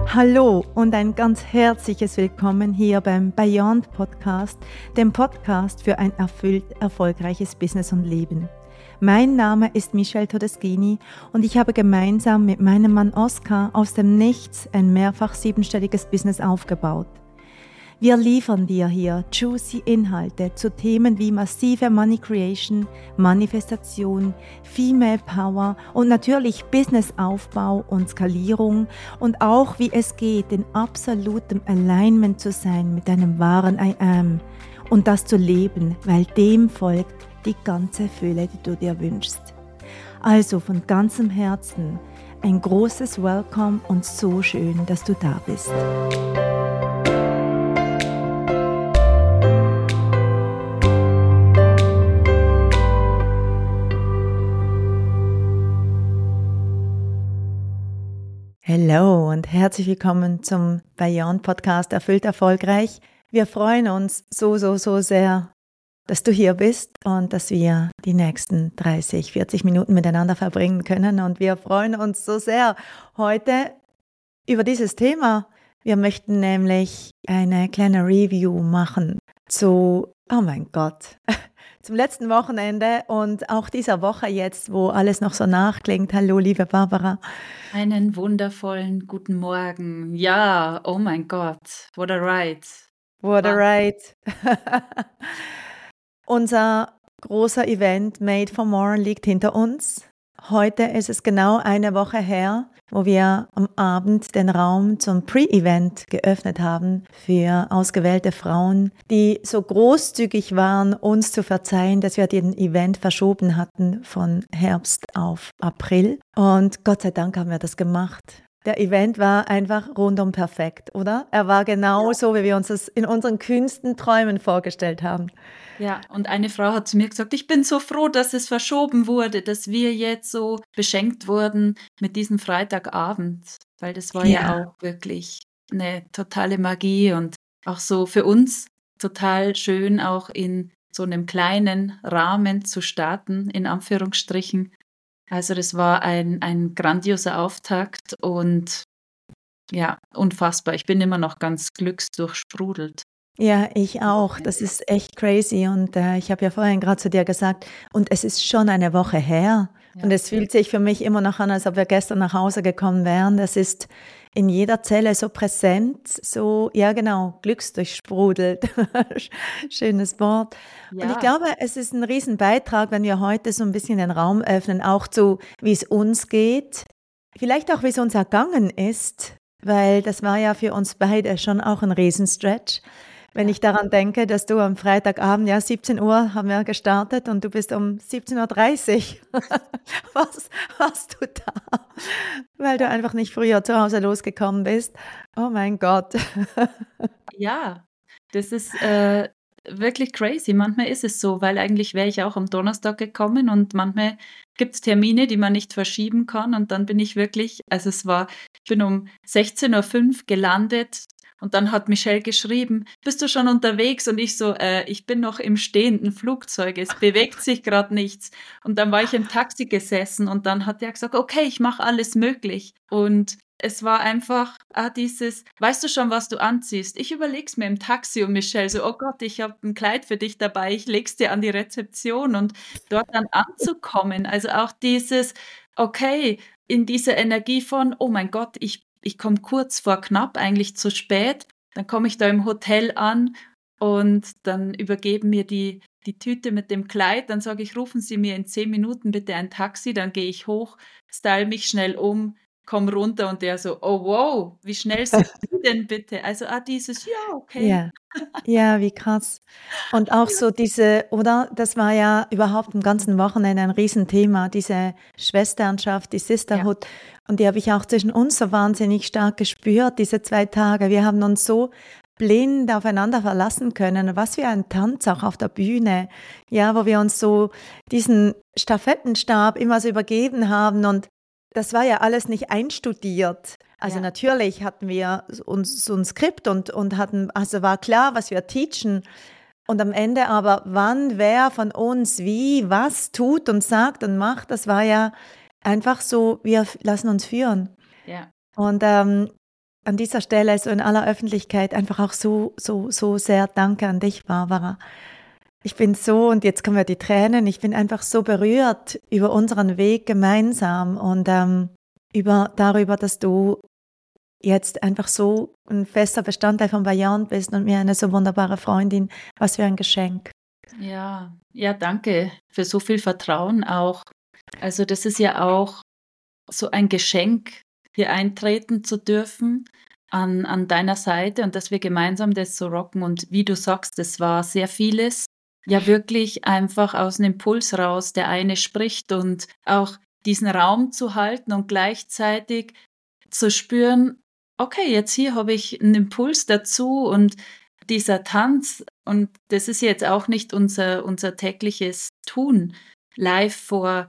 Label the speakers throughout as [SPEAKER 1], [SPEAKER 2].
[SPEAKER 1] Hallo und ein ganz herzliches Willkommen hier beim Beyond Podcast, dem Podcast für ein erfüllt erfolgreiches Business und Leben. Mein Name ist Michelle Todeschini und ich habe gemeinsam mit meinem Mann Oskar aus dem Nichts ein mehrfach siebenstelliges Business aufgebaut. Wir liefern dir hier juicy Inhalte zu Themen wie massive Money Creation, Manifestation, Female Power und natürlich Businessaufbau und Skalierung und auch wie es geht, in absolutem Alignment zu sein mit deinem wahren I Am und das zu leben, weil dem folgt die ganze Fülle, die du dir wünschst. Also von ganzem Herzen ein großes Welcome und so schön, dass du da bist. Hallo und herzlich willkommen zum Beyond Podcast Erfüllt Erfolgreich. Wir freuen uns so sehr, dass du hier bist und dass wir die nächsten 30, 40 Minuten miteinander verbringen können. Und wir freuen uns so sehr heute über dieses Thema. Wir möchten nämlich eine kleine Review machen zu, oh mein Gott, zum letzten Wochenende und auch dieser Woche jetzt, wo alles noch so nachklingt. Hallo, liebe Barbara.
[SPEAKER 2] Einen wundervollen guten Morgen. Ja, oh mein Gott, what a ride.
[SPEAKER 1] What a ride. Unser großer Event Made for More liegt hinter uns. Heute ist es genau eine Woche her, wo wir am Abend den Raum zum Pre-Event geöffnet haben für ausgewählte Frauen, die so großzügig waren, uns zu verzeihen, dass wir den Event verschoben hatten von Herbst auf April. Und Gott sei Dank haben wir das gemacht. Der Event war einfach rundum perfekt, oder? Er war genau so, wie wir uns das in unseren kühnsten Träumen vorgestellt haben.
[SPEAKER 2] Ja, und eine Frau hat zu mir gesagt, ich bin so froh, dass es verschoben wurde, dass wir jetzt so beschenkt wurden mit diesem Freitagabend, weil das war ja auch wirklich eine totale Magie und auch so für uns total schön, auch in so einem kleinen Rahmen zu starten, in Anführungsstrichen. Also das war ein grandioser Auftakt und ja, unfassbar. Ich bin immer noch ganz glücksdurchsprudelt.
[SPEAKER 1] Ja, ich auch. Das ist echt crazy und ich habe ja vorhin gerade zu dir gesagt, und es ist schon eine Woche her und es fühlt sich für mich immer noch an, als ob wir gestern nach Hause gekommen wären. Das ist in jeder Zelle so präsent, so, ja genau, glücksdurchsprudelt. Schönes Wort.
[SPEAKER 2] Ja.
[SPEAKER 1] Und ich glaube, es ist ein Riesenbeitrag, wenn wir heute so ein bisschen den Raum öffnen, auch zu, wie es uns geht, vielleicht auch, wie es uns ergangen ist, weil das war ja für uns beide schon auch ein Riesenstretch. Wenn ich daran denke, dass du am Freitagabend, 17 Uhr haben wir gestartet und du bist um 17.30 Uhr. Was warst du da? Weil du einfach nicht früher zu Hause losgekommen bist. Oh mein Gott.
[SPEAKER 2] Ja, das ist wirklich crazy. Manchmal ist es so, weil eigentlich wäre ich auch am Donnerstag gekommen und manchmal gibt es Termine, die man nicht verschieben kann und dann bin ich wirklich, also ich bin um 16.05 Uhr gelandet. Und dann hat Michelle geschrieben, bist du schon unterwegs? Und ich so, ich bin noch im stehenden Flugzeug, es bewegt sich gerade nichts. Und dann war ich im Taxi gesessen und dann hat er gesagt, okay, ich mache alles möglich. Und es war einfach dieses, weißt du schon, was du anziehst? Ich überleg's mir im Taxi und Michelle so, oh Gott, ich habe ein Kleid für dich dabei, ich leg's dir an die Rezeption und dort dann anzukommen. Also auch dieses, okay, in dieser Energie von, oh mein Gott, ich komme kurz vor knapp, eigentlich zu spät. Dann komme ich da im Hotel an und dann übergeben mir die Tüte mit dem Kleid. Dann sage ich, rufen Sie mir in 10 Minuten bitte ein Taxi. Dann gehe ich hoch, style mich schnell um, komme runter und der so, oh wow, wie schnell sind Sie denn bitte? Also dieses, ja, okay.
[SPEAKER 1] Ja, wie krass. Und auch so diese, oder? Das war ja überhaupt im ganzen Wochenende ein Riesenthema, diese Schwesternschaft, die Sisterhood. Und die habe ich auch zwischen uns so wahnsinnig stark gespürt, diese 2 Tage. Wir haben uns so blind aufeinander verlassen können. Was für ein Tanz auch auf der Bühne, ja, wo wir uns so diesen Stafettenstab immer so übergeben haben. Und das war ja alles nicht einstudiert. Also natürlich hatten wir uns so ein Skript und hatten, also war klar, was wir teachen. Und am Ende aber, wann wer von uns wie, was tut und sagt und macht, das war ja einfach so, wir lassen uns führen.
[SPEAKER 2] Ja.
[SPEAKER 1] Und an dieser Stelle so in aller Öffentlichkeit einfach auch so sehr Danke an dich, Barbara. Ich bin so, und jetzt kommen ja die Tränen, ich bin einfach so berührt über unseren Weg gemeinsam und darüber, dass du jetzt einfach so ein fester Bestandteil von Beyond bist und mir eine so wunderbare Freundin. Was für ein Geschenk.
[SPEAKER 2] Ja, danke für so viel Vertrauen auch. Also das ist ja auch so ein Geschenk, hier eintreten zu dürfen an deiner Seite und dass wir gemeinsam das so rocken. Und wie du sagst, es war sehr vieles, ja wirklich einfach aus einem Impuls raus, der eine spricht und auch diesen Raum zu halten und gleichzeitig zu spüren, okay, jetzt hier habe ich einen Impuls dazu und dieser Tanz, und das ist jetzt auch nicht unser tägliches Tun, live vor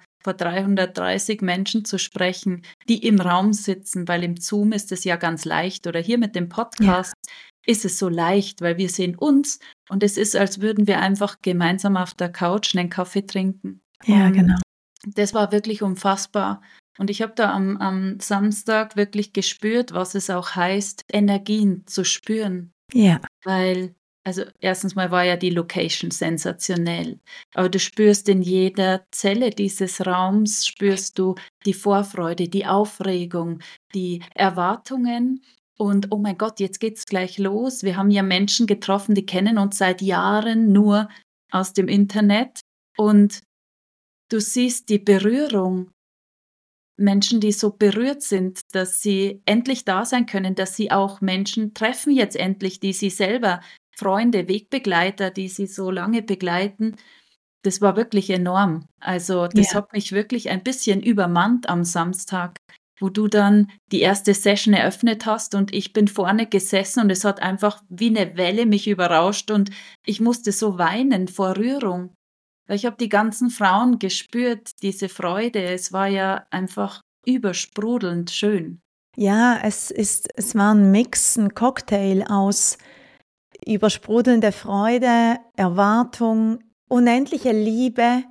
[SPEAKER 2] 330 Menschen zu sprechen, die im Raum sitzen, weil im Zoom ist es ja ganz leicht oder hier mit dem Podcast ist es so leicht, weil wir sehen uns und es ist, als würden wir einfach gemeinsam auf der Couch einen Kaffee trinken.
[SPEAKER 1] Ja,
[SPEAKER 2] und
[SPEAKER 1] genau.
[SPEAKER 2] Das war wirklich unfassbar. Und ich habe da am Samstag wirklich gespürt, was es auch heißt, Energien zu spüren.
[SPEAKER 1] Ja.
[SPEAKER 2] Weil, also erstens mal war ja die Location sensationell, aber du spürst in jeder Zelle dieses Raums, spürst du die Vorfreude, die Aufregung, die Erwartungen und oh mein Gott, jetzt geht's gleich los. Wir haben ja Menschen getroffen, die kennen uns seit Jahren nur aus dem Internet und du siehst die Berührung. Menschen, die so berührt sind, dass sie endlich da sein können, dass sie auch Menschen treffen jetzt endlich, die sie selber, Freunde, Wegbegleiter, die sie so lange begleiten. Das war wirklich enorm. Also das hat mich wirklich ein bisschen übermannt am Samstag, wo du dann die erste Session eröffnet hast und ich bin vorne gesessen und es hat einfach wie eine Welle mich überrauscht und ich musste so weinen vor Rührung. Weil ich habe die ganzen Frauen gespürt, diese Freude. Es war ja einfach übersprudelnd schön.
[SPEAKER 1] Ja, es war ein Mix, ein Cocktail aus übersprudelnder Freude, Erwartung, unendliche Liebe,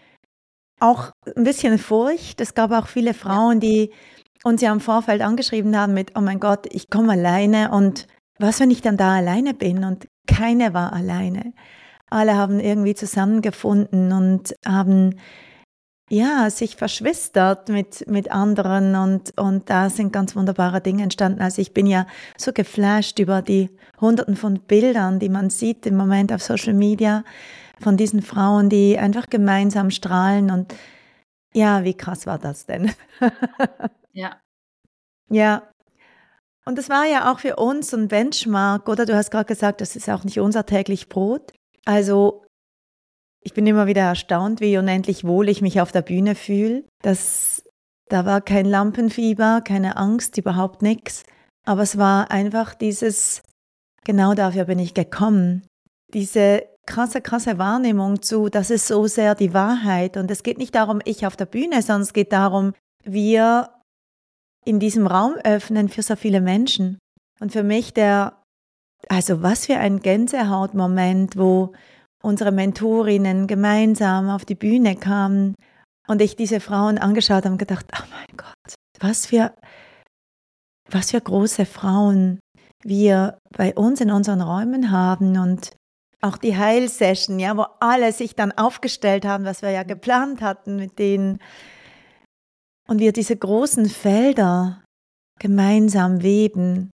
[SPEAKER 1] auch ein bisschen Furcht. Es gab auch viele Frauen, die uns ja im Vorfeld angeschrieben haben mit, oh mein Gott, ich komme alleine und was, wenn ich dann da alleine bin? Und keine war alleine. Alle haben irgendwie zusammengefunden und haben sich verschwistert mit anderen und da sind ganz wunderbare Dinge entstanden. Also ich bin ja so geflasht über die Hunderten von Bildern, die man sieht im Moment auf Social Media von diesen Frauen, die einfach gemeinsam strahlen und ja, wie krass war das denn?
[SPEAKER 2] Ja.
[SPEAKER 1] Ja. Und das war ja auch für uns so ein Benchmark, oder? Du hast gerade gesagt, das ist auch nicht unser täglich Brot. Also ich bin immer wieder erstaunt, wie unendlich wohl ich mich auf der Bühne fühle. Da war kein Lampenfieber, keine Angst, überhaupt nichts. Aber es war einfach genau dafür bin ich gekommen. Diese krasse Wahrnehmung das ist so sehr die Wahrheit. Und es geht nicht darum, ich auf der Bühne, sondern es geht darum, wir in diesem Raum öffnen für so viele Menschen. Und für mich also was für ein Gänsehautmoment, wo unsere Mentorinnen gemeinsam auf die Bühne kamen und ich diese Frauen angeschaut habe und gedacht, oh mein Gott, was für große Frauen wir bei uns in unseren Räumen haben und auch die Heilsession, ja, wo alle sich dann aufgestellt haben, was wir ja geplant hatten mit denen und wir diese großen Felder gemeinsam weben.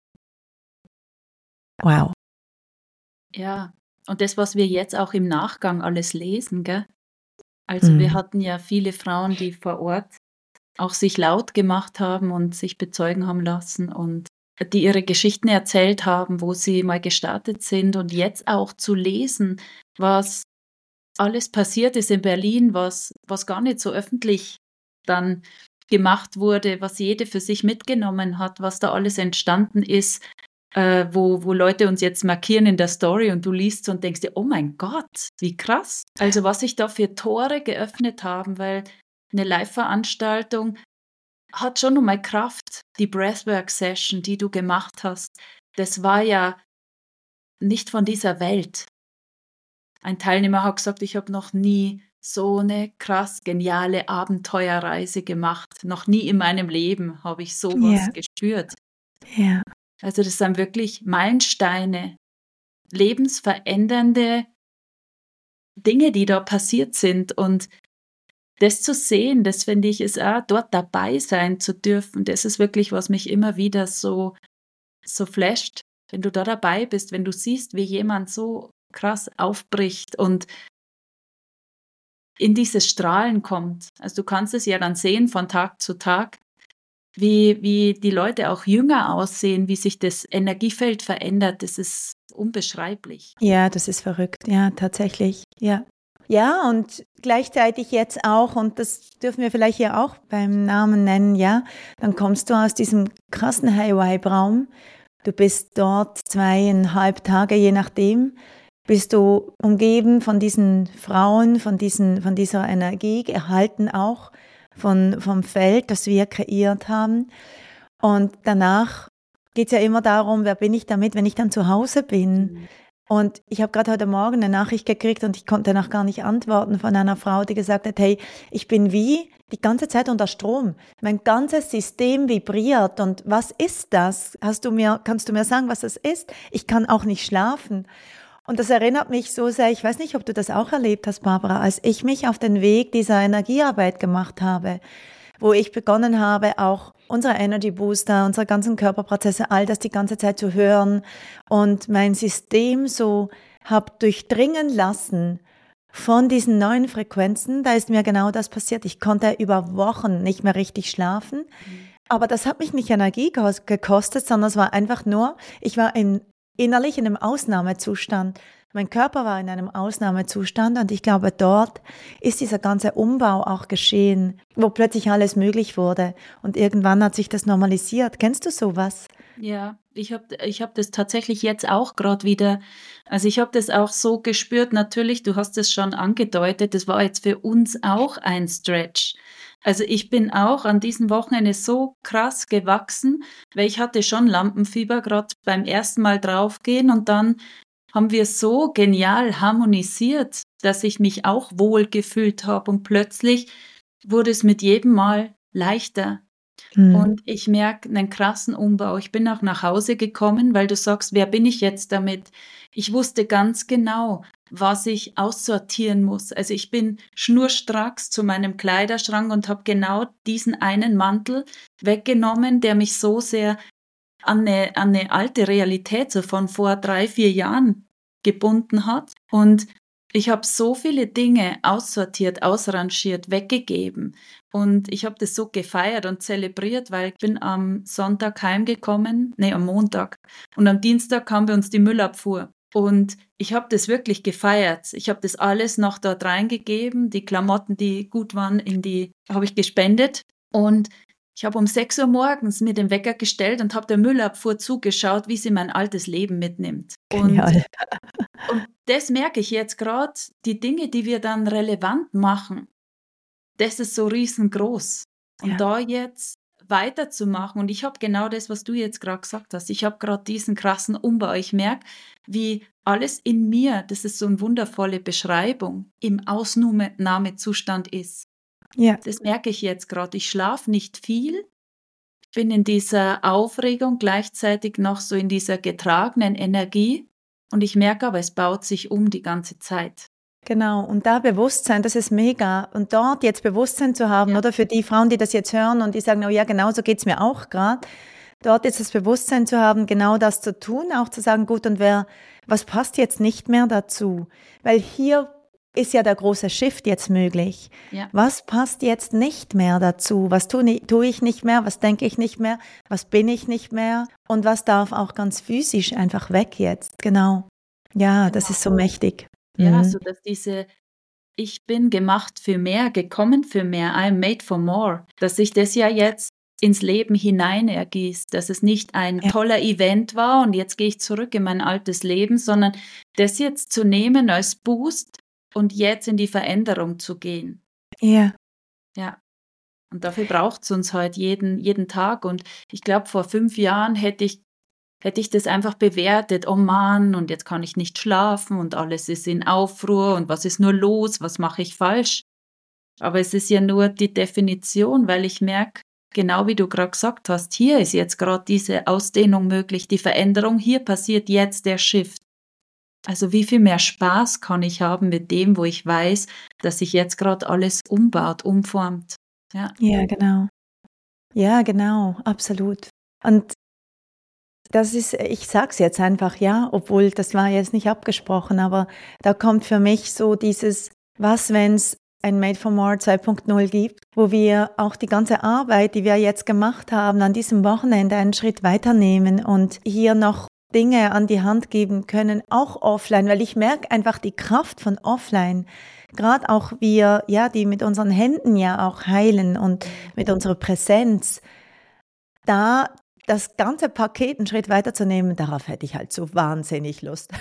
[SPEAKER 1] Wow.
[SPEAKER 2] Ja, und das, was wir jetzt auch im Nachgang alles lesen, gell? Also wir hatten ja viele Frauen, die vor Ort auch sich laut gemacht haben und sich bezeugen haben lassen und die ihre Geschichten erzählt haben, wo sie mal gestartet sind und jetzt auch zu lesen, was alles passiert ist in Berlin, was gar nicht so öffentlich dann gemacht wurde, was jede für sich mitgenommen hat, was da alles entstanden ist, wo Leute uns jetzt markieren in der Story und du liest und denkst dir, oh mein Gott, wie krass. Also was sich da für Tore geöffnet haben, weil eine Live-Veranstaltung hat schon nochmal Kraft. Die Breathwork-Session, die du gemacht hast, das war ja nicht von dieser Welt. Ein Teilnehmer hat gesagt, ich habe noch nie so eine krass geniale Abenteuerreise gemacht. Noch nie in meinem Leben habe ich sowas gespürt.
[SPEAKER 1] Ja.
[SPEAKER 2] Also das sind wirklich Meilensteine, lebensverändernde Dinge, die da passiert sind. Und das zu sehen, das finde ich, ist auch dort dabei sein zu dürfen. Das ist wirklich, was mich immer wieder so flasht, wenn du da dabei bist, wenn du siehst, wie jemand so krass aufbricht und in dieses Strahlen kommt. Also du kannst es ja dann sehen von Tag zu Tag, wie die Leute auch jünger aussehen, wie sich das Energiefeld verändert. Das ist unbeschreiblich.
[SPEAKER 1] Ja, das ist verrückt. Ja, tatsächlich. Ja. Ja, und gleichzeitig jetzt auch, und das dürfen wir vielleicht hier auch beim Namen nennen, ja, dann kommst du aus diesem krassen High-Vibe-Raum. Du bist dort 2,5 Tage, je nachdem, bist du umgeben von diesen Frauen, von dieser Energie, erhalten auch vom Feld, das wir kreiert haben. Und danach geht es ja immer darum, wer bin ich damit, wenn ich dann zu Hause bin. Und ich habe gerade heute Morgen eine Nachricht gekriegt und ich konnte danach gar nicht antworten von einer Frau, die gesagt hat, hey, ich bin wie die ganze Zeit unter Strom. Mein ganzes System vibriert. Und was ist das? Kannst du mir sagen, was das ist? Ich kann auch nicht schlafen. Und das erinnert mich so sehr, ich weiß nicht, ob du das auch erlebt hast, Barbara, als ich mich auf den Weg dieser Energiearbeit gemacht habe, wo ich begonnen habe, auch unsere Energy Booster, unsere ganzen Körperprozesse, all das die ganze Zeit zu hören und mein System so habe durchdringen lassen von diesen neuen Frequenzen. Da ist mir genau das passiert. Ich konnte über Wochen nicht mehr richtig schlafen. Aber das hat mich nicht Energie gekostet, sondern es war einfach nur, ich war innerlich in einem Ausnahmezustand. Mein Körper war in einem Ausnahmezustand und ich glaube, dort ist dieser ganze Umbau auch geschehen, wo plötzlich alles möglich wurde und irgendwann hat sich das normalisiert. Kennst du sowas?
[SPEAKER 2] Ja, ich hab das tatsächlich jetzt auch gerade wieder, also ich habe das auch so gespürt, natürlich, du hast es schon angedeutet, das war jetzt für uns auch ein Stretch. Also ich bin auch an diesem Wochenende so krass gewachsen, weil ich hatte schon Lampenfieber gerade beim ersten Mal draufgehen und dann haben wir so genial harmonisiert, dass ich mich auch wohl gefühlt habe und plötzlich wurde es mit jedem Mal leichter. Und ich merke einen krassen Umbau. Ich bin auch nach Hause gekommen, weil du sagst, wer bin ich jetzt damit? Ich wusste ganz genau, was ich aussortieren muss. Also ich bin schnurstracks zu meinem Kleiderschrank und habe genau diesen einen Mantel weggenommen, der mich so sehr an eine alte Realität so von vor 3-4 Jahren gebunden hat. Und ich habe so viele Dinge aussortiert, ausrangiert, weggegeben. Und ich habe das so gefeiert und zelebriert, weil ich bin am Sonntag heimgekommen, am Montag. Und am Dienstag kam bei uns die Müllabfuhr. Und ich habe das wirklich gefeiert. Ich habe das alles noch dort reingegeben. Die Klamotten, die gut waren, habe ich gespendet. Und ich habe um 6 Uhr morgens mir den Wecker gestellt und habe der Müllabfuhr zugeschaut, wie sie mein altes Leben mitnimmt.
[SPEAKER 1] Genial.
[SPEAKER 2] Und das merke ich jetzt gerade, die Dinge, die wir dann relevant machen, das ist so riesengroß. Und
[SPEAKER 1] Ja.
[SPEAKER 2] da jetzt weiterzumachen, und ich habe genau das, was du jetzt gerade gesagt hast, ich habe gerade diesen krassen Umbau. Ich merke, wie alles in mir, das ist so eine wundervolle Beschreibung, im Ausnahmezustand ist.
[SPEAKER 1] Ja.
[SPEAKER 2] Das merke ich jetzt gerade. Ich schlafe nicht viel, bin in dieser Aufregung, gleichzeitig noch so in dieser getragenen Energie. Und ich merke aber, es baut sich um die ganze Zeit.
[SPEAKER 1] Genau, und da Bewusstsein, das ist mega. Und dort jetzt Bewusstsein zu haben, oder für die Frauen, die das jetzt hören und die sagen, oh ja, genau so geht's mir auch gerade, dort jetzt das Bewusstsein zu haben, genau das zu tun, auch zu sagen, gut, und was passt jetzt nicht mehr dazu? Weil hier ist ja der große Shift jetzt möglich.
[SPEAKER 2] Ja.
[SPEAKER 1] Was passt jetzt nicht mehr dazu? Was tue ich nicht mehr? Was denke ich nicht mehr? Was bin ich nicht mehr? Und was darf auch ganz physisch einfach weg jetzt? Genau. Ja, das ist so mächtig.
[SPEAKER 2] Ja, so dass ich bin gemacht für mehr, gekommen für mehr, I'm made for more, dass sich das ja jetzt ins Leben hinein ergießt, dass es nicht ein toller Event war und jetzt gehe ich zurück in mein altes Leben, sondern das jetzt zu nehmen als Boost und jetzt in die Veränderung zu gehen.
[SPEAKER 1] Ja.
[SPEAKER 2] Ja. Und dafür braucht es uns halt jeden Tag. Und ich glaube, vor 5 Jahren hätte ich das einfach bewertet, oh Mann, und jetzt kann ich nicht schlafen und alles ist in Aufruhr und was ist nur los, was mache ich falsch? Aber es ist ja nur die Definition, weil ich merke, genau wie du gerade gesagt hast, hier ist jetzt gerade diese Ausdehnung möglich, die Veränderung, hier passiert jetzt der Shift. Also wie viel mehr Spaß kann ich haben mit dem, wo ich weiß, dass sich jetzt gerade alles umbaut, umformt. Ja.
[SPEAKER 1] Ja, genau. Ja, genau, absolut. Und das ist, ich sage es jetzt einfach, ja, obwohl das war jetzt nicht abgesprochen, aber da kommt für mich so dieses, was, wenn es ein Made for More 2.0 gibt, wo wir auch die ganze Arbeit, die wir jetzt gemacht haben, an diesem Wochenende einen Schritt weiternehmen und hier noch Dinge an die Hand geben können, auch offline, weil ich merke einfach die Kraft von offline. Gerade auch wir, ja, die mit unseren Händen ja auch heilen und mit unserer Präsenz, da das ganze Paket einen Schritt weiterzunehmen, darauf hätte ich halt so wahnsinnig Lust.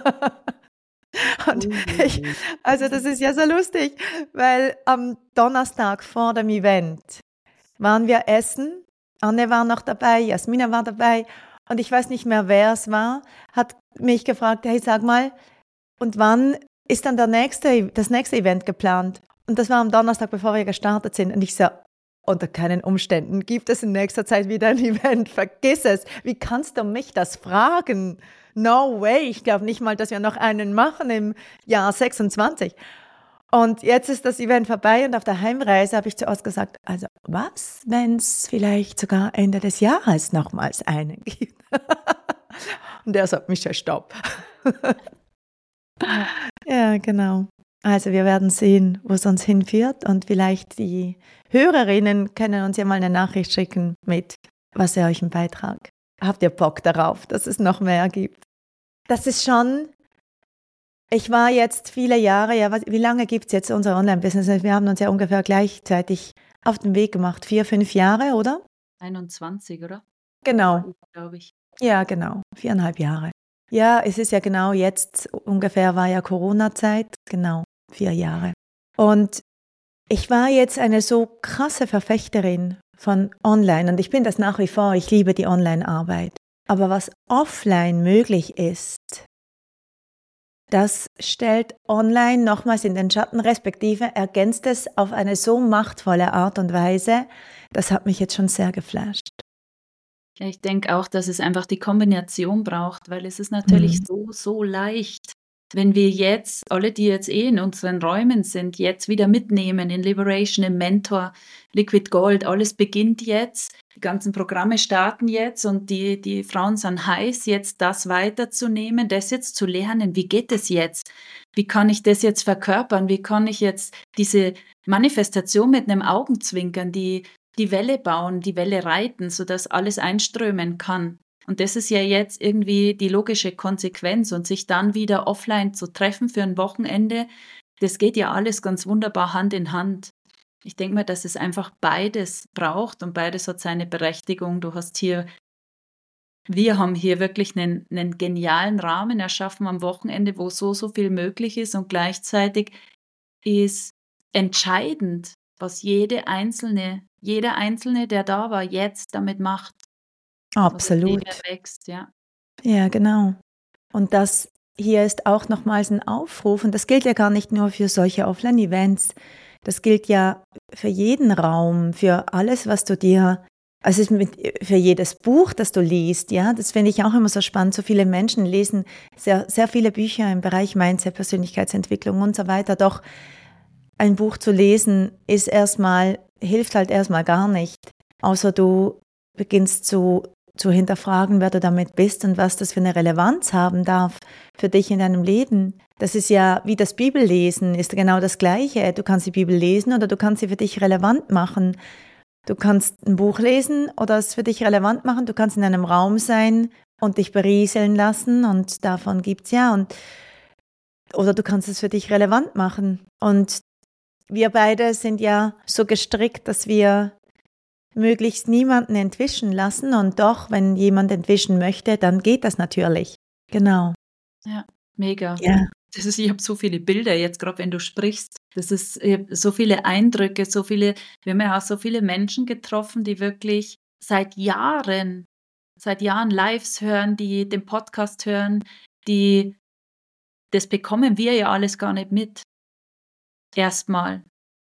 [SPEAKER 1] Und also das ist ja so lustig, weil am Donnerstag vor dem Event waren wir essen. Anne war noch dabei, Jasmina war dabei und ich weiß nicht mehr, wer es war, hat mich gefragt, hey, sag mal, und wann ist dann das nächste Event geplant? Und das war am Donnerstag, bevor wir gestartet sind. Und ich so, unter keinen Umständen gibt es in nächster Zeit wieder ein Event. Vergiss es. Wie kannst du mich das fragen? No way. Ich glaube nicht mal, dass wir noch einen machen im Jahr 26. Und jetzt ist das Event vorbei und auf der Heimreise habe ich zuerst gesagt, also was, wenn es vielleicht sogar Ende des Jahres nochmals einen gibt? Und er sagt, Michelle, stopp. Ja, genau. Also wir werden sehen, wo es uns hinführt und vielleicht die Hörerinnen können uns ja mal eine Nachricht schicken mit, was ist euch ein Beitrag? Habt ihr Bock darauf, dass es noch mehr gibt? Das ist schon, ich war jetzt viele Jahre, ja, wie lange gibt es jetzt unser Online-Business? Wir haben uns ja ungefähr gleichzeitig auf den Weg gemacht, 4, 5 Jahre, oder?
[SPEAKER 2] 21, oder?
[SPEAKER 1] Genau.
[SPEAKER 2] Glaube ich.
[SPEAKER 1] Ja, genau, 4,5 Jahre. Ja, es ist ja genau jetzt, ungefähr war ja Corona-Zeit, genau, 4 Jahre. Und ich war jetzt eine so krasse Verfechterin von Online und ich bin das nach wie vor, ich liebe die Online-Arbeit. Aber was offline möglich ist, das stellt online nochmals in den Schatten, respektive ergänzt es auf eine so machtvolle Art und Weise, das hat mich jetzt schon sehr geflasht.
[SPEAKER 2] Ja, ich denke auch, dass es einfach die Kombination braucht, weil es ist natürlich so leicht, wenn wir jetzt, alle, die jetzt in unseren Räumen sind, jetzt wieder mitnehmen in Liberation, im Mentor, Liquid Gold, alles beginnt jetzt, die ganzen Programme starten jetzt und die Frauen sind heiß, jetzt das weiterzunehmen, das jetzt zu lernen, wie geht es jetzt? Wie kann ich das jetzt verkörpern? Wie kann ich jetzt diese Manifestation mit einem Augenzwinkern, die Welle bauen, die Welle reiten, sodass alles einströmen kann. Und das ist ja jetzt irgendwie die logische Konsequenz. Und sich dann wieder offline zu treffen für ein Wochenende, das geht ja alles ganz wunderbar Hand in Hand. Ich denke mal, dass es einfach beides braucht und beides hat seine Berechtigung. Wir haben hier wirklich einen genialen Rahmen erschaffen am Wochenende, wo so viel möglich ist und gleichzeitig ist entscheidend, was jeder Einzelne, der da war, jetzt damit macht.
[SPEAKER 1] Absolut.
[SPEAKER 2] Was wächst, ja.
[SPEAKER 1] Ja, genau. Und das hier ist auch nochmals ein Aufruf, und das gilt ja gar nicht nur für solche Offline-Events, das gilt ja für jeden Raum, für alles, was du dir, also für jedes Buch, das du liest, ja, das finde ich auch immer so spannend. So viele Menschen lesen sehr, sehr viele Bücher im Bereich Mindset, Persönlichkeitsentwicklung und so weiter. Doch ein Buch zu lesen hilft halt erstmal gar nicht, außer du beginnst zu hinterfragen, wer du damit bist und was das für eine Relevanz haben darf für dich in deinem Leben. Das ist ja wie das Bibellesen, ist genau das Gleiche. Du kannst die Bibel lesen oder du kannst sie für dich relevant machen. Du kannst ein Buch lesen oder es für dich relevant machen. Du kannst in einem Raum sein und dich berieseln lassen und davon gibt's ja. Oder du kannst es für dich relevant machen. Und wir beide sind ja so gestrickt, dass wir möglichst niemanden entwischen lassen und doch, wenn jemand entwischen möchte, dann geht das natürlich. Genau.
[SPEAKER 2] Ja, mega.
[SPEAKER 1] Ja.
[SPEAKER 2] Ich habe so viele Bilder jetzt, gerade wenn du sprichst. Ich habe so viele Eindrücke, wir haben ja auch so viele Menschen getroffen, die wirklich seit Jahren Lives hören, die den Podcast hören, das bekommen wir ja alles gar nicht mit. Erstmal.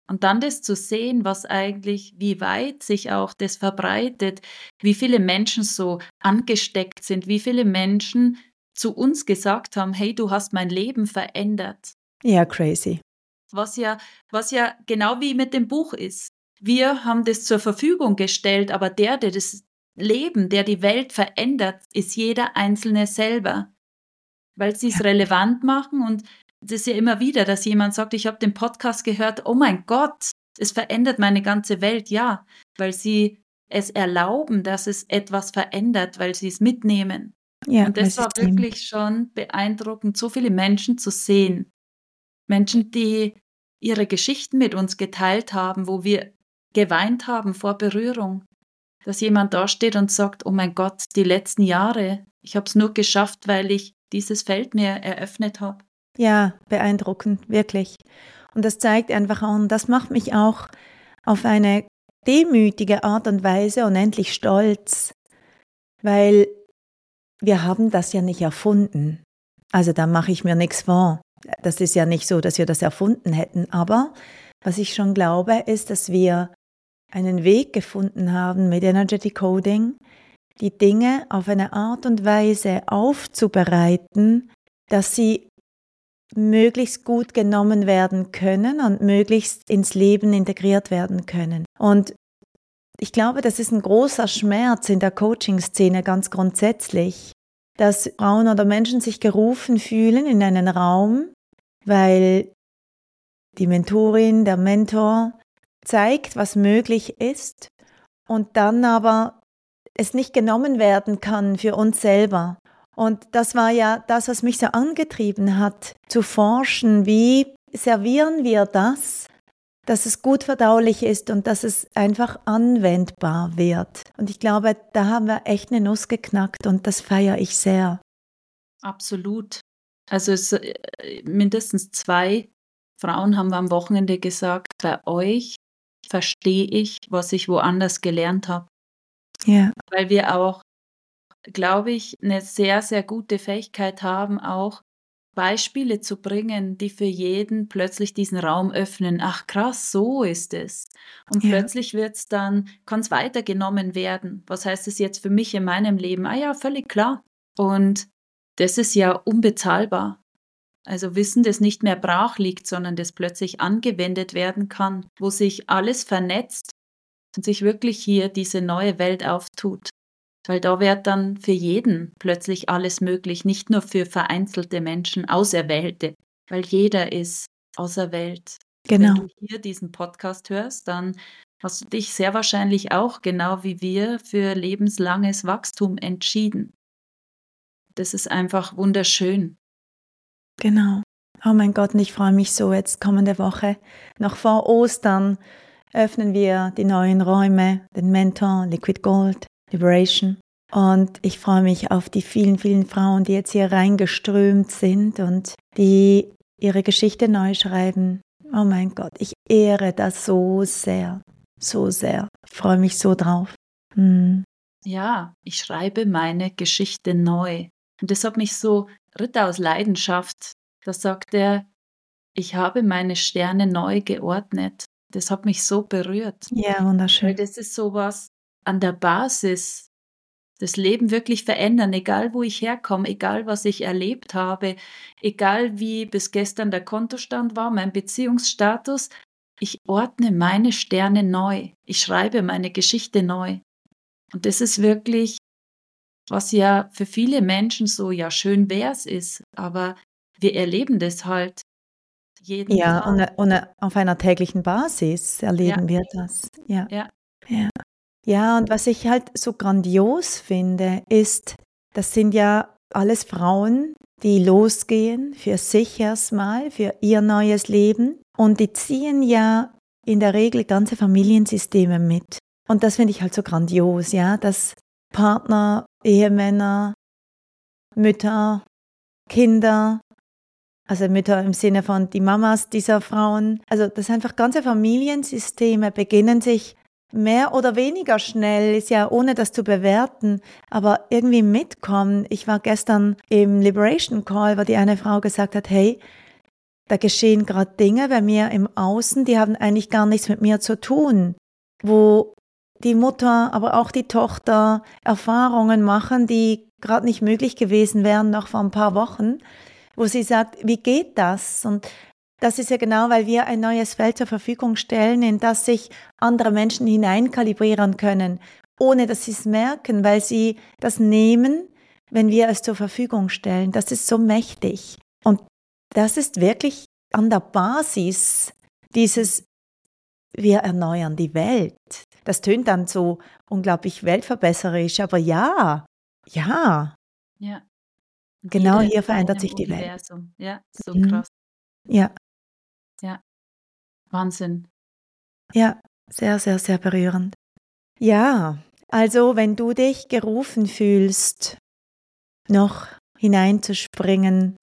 [SPEAKER 2] Und dann das zu sehen, was eigentlich, wie weit sich auch das verbreitet, wie viele Menschen so angesteckt sind, wie viele Menschen zu uns gesagt haben, hey, du hast mein Leben verändert.
[SPEAKER 1] Ja, crazy.
[SPEAKER 2] Was ja genau wie mit dem Buch ist. Wir haben das zur Verfügung gestellt, aber der das Leben, der die Welt verändert, ist jeder Einzelne selber. Weil sie es relevant machen und das ist ja immer wieder, dass jemand sagt, ich habe den Podcast gehört, oh mein Gott, es verändert meine ganze Welt. Ja, weil sie es erlauben, dass es etwas verändert, weil sie es mitnehmen.
[SPEAKER 1] Ja,
[SPEAKER 2] und das war wirklich schon beeindruckend, so viele Menschen zu sehen. Menschen, die ihre Geschichten mit uns geteilt haben, wo wir geweint haben vor Berührung. Dass jemand da steht und sagt, oh mein Gott, die letzten Jahre, ich habe es nur geschafft, weil ich dieses Feld mir eröffnet habe.
[SPEAKER 1] Ja, beeindruckend, wirklich. Und das zeigt einfach an, das macht mich auch auf eine demütige Art und Weise unendlich stolz, weil wir haben das ja nicht erfunden. Also da mache ich mir nichts vor. Das ist ja nicht so, dass wir das erfunden hätten. Aber was ich schon glaube, ist, dass wir einen Weg gefunden haben mit Energetic Coding, die Dinge auf eine Art und Weise aufzubereiten, dass sie möglichst gut genommen werden können und möglichst ins Leben integriert werden können. Und ich glaube, das ist ein großer Schmerz in der Coaching-Szene ganz grundsätzlich, dass Frauen oder Menschen sich gerufen fühlen in einen Raum, weil die Mentorin, der Mentor zeigt, was möglich ist und dann aber es nicht genommen werden kann für uns selber. Und das war ja das, was mich so angetrieben hat, zu forschen, wie servieren wir das, dass es gut verdaulich ist und dass es einfach anwendbar wird. Und ich glaube, da haben wir echt eine Nuss geknackt und das feiere ich sehr.
[SPEAKER 2] Absolut. Also mindestens 2 Frauen haben am Wochenende gesagt, bei euch verstehe ich, was ich woanders gelernt habe.
[SPEAKER 1] Ja.
[SPEAKER 2] Weil wir auch, glaube ich, eine sehr, sehr gute Fähigkeit haben, auch Beispiele zu bringen, die für jeden plötzlich diesen Raum öffnen. Ach krass, so ist es. Und plötzlich kann es weitergenommen werden. Was heißt es jetzt für mich in meinem Leben? Ah ja, völlig klar. Und das ist ja unbezahlbar. Also Wissen, das nicht mehr brach liegt, sondern das plötzlich angewendet werden kann, wo sich alles vernetzt und sich wirklich hier diese neue Welt auftut. Weil da wird dann für jeden plötzlich alles möglich, nicht nur für vereinzelte Menschen, Auserwählte, weil jeder ist auserwählt.
[SPEAKER 1] Genau.
[SPEAKER 2] Wenn du hier diesen Podcast hörst, dann hast du dich sehr wahrscheinlich auch, genau wie wir, für lebenslanges Wachstum entschieden. Das ist einfach wunderschön.
[SPEAKER 1] Genau. Oh mein Gott, und ich freue mich so, jetzt kommende Woche, noch vor Ostern, öffnen wir die neuen Räume, den Mentor, Liquid Gold, Liberation. Und ich freue mich auf die vielen, vielen Frauen, die jetzt hier reingeströmt sind und die ihre Geschichte neu schreiben. Oh mein Gott, ich ehre das so sehr, so sehr. Ich freue mich so drauf.
[SPEAKER 2] Ja, ich schreibe meine Geschichte neu. Und das hat mich so, Ritter aus Leidenschaft, da sagt er, ich habe meine Sterne neu geordnet. Das hat mich so berührt.
[SPEAKER 1] Ja, wunderschön.
[SPEAKER 2] Weil das ist sowas an der Basis, das Leben wirklich verändern, egal wo ich herkomme, egal was ich erlebt habe, egal wie bis gestern der Kontostand war, mein Beziehungsstatus. Ich ordne meine Sterne neu. Ich schreibe meine Geschichte neu. Und das ist wirklich, was ja für viele Menschen so, ja, schön wär's ist, aber wir erleben das halt jeden Tag.
[SPEAKER 1] Und auf einer täglichen Basis erleben wir das. Ja.
[SPEAKER 2] Ja.
[SPEAKER 1] Ja. Ja, und was ich halt so grandios finde, ist, das sind ja alles Frauen, die losgehen für sich erstmal, für ihr neues Leben. Und die ziehen ja in der Regel ganze Familiensysteme mit. Und das finde ich halt so grandios, ja, dass Partner, Ehemänner, Mütter, Kinder, also Mütter im Sinne von die Mamas dieser Frauen, also dass einfach ganze Familiensysteme beginnen sich mehr oder weniger schnell, ist ja ohne das zu bewerten, aber irgendwie mitkommen. Ich war gestern im Liberation Call, wo die eine Frau gesagt hat, hey, Da geschehen gerade Dinge bei mir im Außen, die haben eigentlich gar nichts mit mir zu tun, wo die Mutter, aber auch die Tochter Erfahrungen machen, die gerade nicht möglich gewesen wären noch vor ein paar Wochen, wo sie sagt, wie geht das? Und das ist ja genau, weil wir ein neues Feld zur Verfügung stellen, in das sich andere Menschen hineinkalibrieren können, ohne dass sie es merken, weil sie das nehmen, wenn wir es zur Verfügung stellen. Das ist so mächtig. Und das ist wirklich an der Basis dieses wir erneuern die Welt. Das tönt dann so unglaublich weltverbesserisch, aber ja,
[SPEAKER 2] Ja. Und
[SPEAKER 1] genau
[SPEAKER 2] jeder
[SPEAKER 1] hier
[SPEAKER 2] in
[SPEAKER 1] verändert
[SPEAKER 2] seinem
[SPEAKER 1] sich die Welt.
[SPEAKER 2] Universum. Ja, so
[SPEAKER 1] Mhm.
[SPEAKER 2] krass.
[SPEAKER 1] Ja,
[SPEAKER 2] Ja, Wahnsinn.
[SPEAKER 1] ja, sehr, sehr, sehr berührend. Ja, also wenn du dich gerufen fühlst, noch hineinzuspringen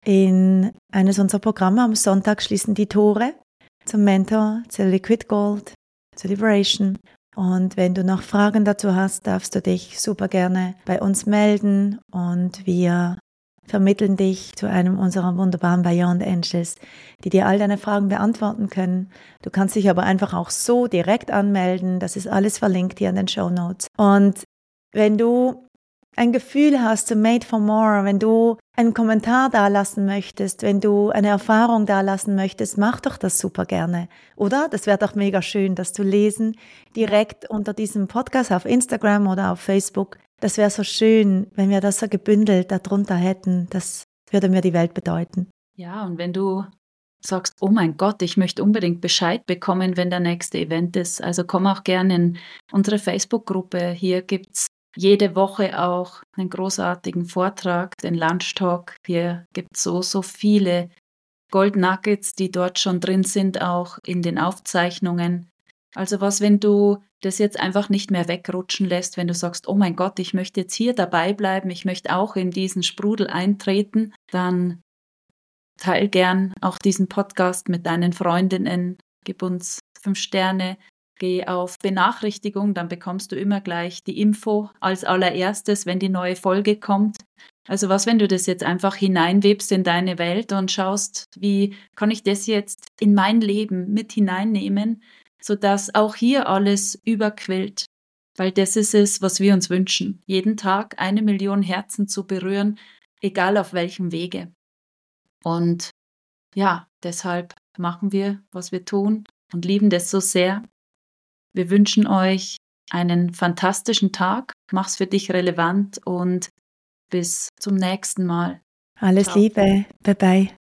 [SPEAKER 1] in eines unserer Programme, am Sonntag schließen die Tore zum Mentor, zur Liquid Gold, zur Liberation. Und wenn du noch Fragen dazu hast, darfst du dich super gerne bei uns melden und wir vermitteln dich zu einem unserer wunderbaren Beyond Angels, die dir all deine Fragen beantworten können. Du kannst dich aber einfach auch so direkt anmelden. Das ist alles verlinkt hier in den Shownotes. Und wenn du ein Gefühl hast zu Made for More, wenn du einen Kommentar dalassen möchtest, wenn du eine Erfahrung dalassen möchtest, mach doch das super gerne, oder? Das wäre doch mega schön, das zu lesen, direkt unter diesem Podcast auf Instagram oder auf Facebook. Das wäre so schön, wenn wir das so gebündelt darunter hätten. Das würde mir die Welt bedeuten.
[SPEAKER 2] Ja, und wenn du sagst, oh mein Gott, ich möchte unbedingt Bescheid bekommen, wenn der nächste Event ist, also komm auch gerne in unsere Facebook-Gruppe. Hier gibt's jede Woche auch einen großartigen Vortrag, den Lunch Talk. Hier gibt's so viele Gold Nuggets, die dort schon drin sind, auch in den Aufzeichnungen. Also was, wenn du das jetzt einfach nicht mehr wegrutschen lässt, wenn du sagst, oh mein Gott, ich möchte jetzt hier dabei bleiben, ich möchte auch in diesen Sprudel eintreten, dann teil gern auch diesen Podcast mit deinen Freundinnen, gib uns 5 Sterne, geh auf Benachrichtigung, dann bekommst du immer gleich die Info als allererstes, wenn die neue Folge kommt. Also was, wenn du das jetzt einfach hineinwebst in deine Welt und schaust, wie kann ich das jetzt in mein Leben mit hineinnehmen, sodass auch hier alles überquillt. Weil das ist es, was wir uns wünschen, jeden Tag 1 Million Herzen zu berühren, egal auf welchem Wege. Und ja, deshalb machen wir, was wir tun und lieben das so sehr. Wir wünschen euch einen fantastischen Tag, mach's für dich relevant und bis zum nächsten Mal.
[SPEAKER 1] Alles
[SPEAKER 2] Ciao.
[SPEAKER 1] Liebe, bye bye.